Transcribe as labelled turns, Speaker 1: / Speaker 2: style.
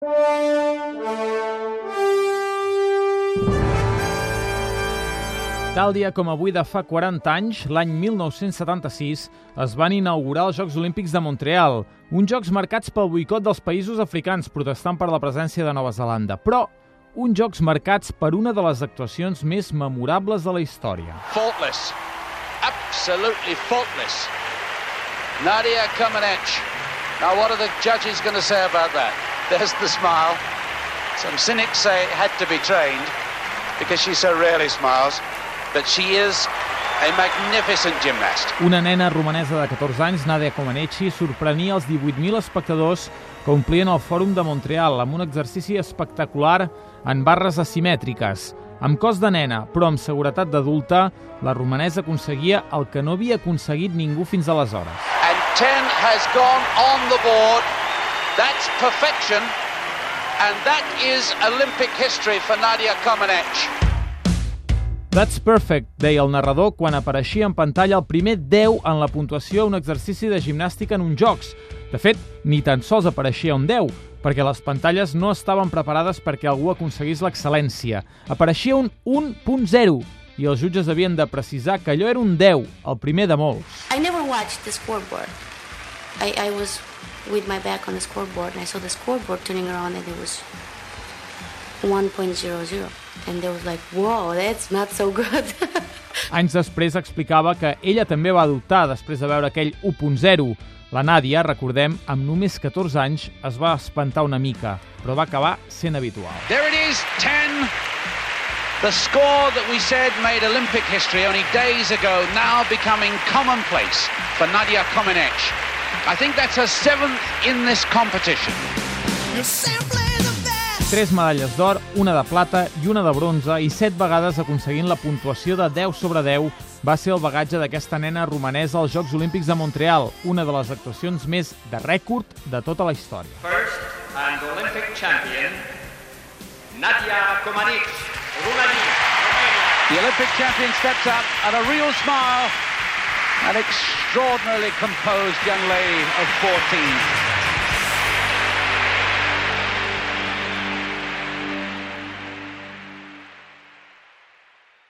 Speaker 1: Tal dia com avui de fa 40 anys, l'any 1976, es van inaugurar els Jocs Olímpics de Montreal, uns jocs marcats pel boicot dels països africans protestant per la presència de Nova Zelanda, però uns jocs marcats per una de les actuacions més memorables de la història.
Speaker 2: Faultless. Absolutely faultless. Nadia Comaneci. Now what are the judges going to say about that? There's the smile. Some cynics say it had to be trained because she so rarely smiles. But she is a magnificent gymnast.
Speaker 1: Una nena romanesa de 14 anys, Nadia Comaneci, sorprenia els 18.000 espectadors que omplien el Fòrum de Montreal amb un exercici espectacular en barres asimètriques. Amb cos de nena, però amb seguretat d'adulta, la romanesa aconseguia el que no havia aconseguit ningú fins aleshores.
Speaker 2: And 10 has gone on the board. That's perfection. And that is Olympic history for Nadia Comaneci.
Speaker 1: That's perfect, deia el narrador quan apareixia en pantalla el primer 10 en la puntuació a un exercici de gimnàstica en uns jocs. De fet, ni tan sols apareixia un 10, perquè les pantalles no estaven preparades perquè algú aconseguís l'excel·lència. Apareixia un 1.0 i els jutges havien de precisar que allò era un 10, el primer de molts.
Speaker 3: I never watched the scoreboard. I was with my back on the scoreboard and I saw the scoreboard turning around and it was 1.00. And they was like, wow, that's not so good.
Speaker 1: Anys després explicava que ella també va dubtar després de veure aquell 1.0. La Nàdia, recordem, amb només 14 anys es va espantar una mica, però va acabar sent habitual.
Speaker 2: There it is, 10. The score that we said made Olympic history only days ago, now becoming commonplace for Nadia Comaneci. I think that's her 7th in this competition.
Speaker 4: You're simply
Speaker 1: 3 medalles d'or, una de plata i una de bronze i 7 vegades aconseguint la puntuació de 10 sobre 10 va ser el bagatge d'aquesta nena romanesa als Jocs Olímpics de Montreal, una de les actuacions més de rècord de tota la història.
Speaker 5: First and Olympic champion, Nadia Comaneci, Romania.
Speaker 2: The Olympic champion steps up and a real smile, an extraordinarily composed young lady of 14.